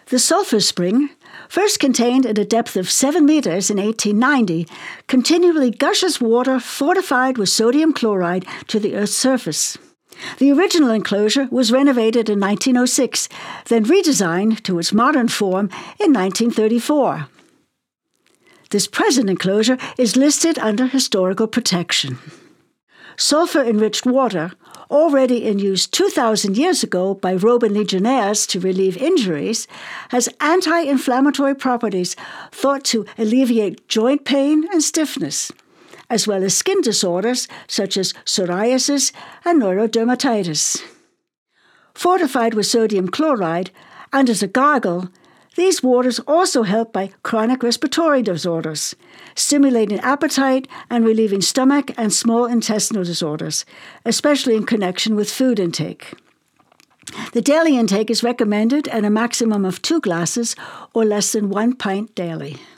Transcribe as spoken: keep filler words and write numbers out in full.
The sulphur spring, first contained at a depth of seven metres in eighteen ninety, continually gushes water fortified with sodium chloride to the Earth's surface. The original enclosure was renovated in nineteen oh six, then redesigned to its modern form in nineteen thirty-four. This present enclosure is listed under historical protection. Sulphur-enriched water, already in use two thousand years ago by Roman legionnaires to relieve injuries, has anti-inflammatory properties thought to alleviate joint pain and stiffness, as well as skin disorders such as psoriasis and neurodermatitis. Fortified with sodium chloride and as a gargle, these waters also help by chronic respiratory disorders, stimulating appetite and relieving stomach and small intestinal disorders, especially in connection with food intake. The daily intake is recommended at a maximum of two glasses or less than one pint daily.